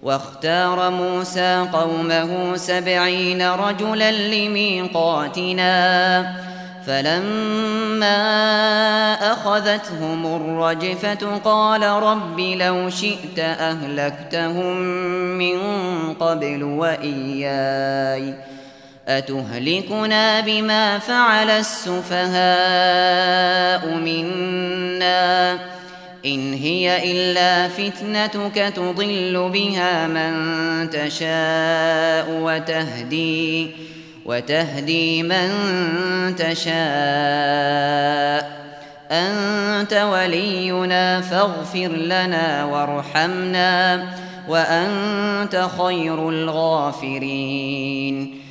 واختار موسى قومه 70 رجلا لميقاتنا فلما أخذتهم الرجفة قال رب لو شئت أهلكتهم من قبل وإياي أتهلكنا بما فعل السفهاء منا إن هي إلا فتنتك تضل بها من تشاء وتهدي من تشاء أنت ولينا فاغفر لنا وارحمنا وأنت خير الغافرين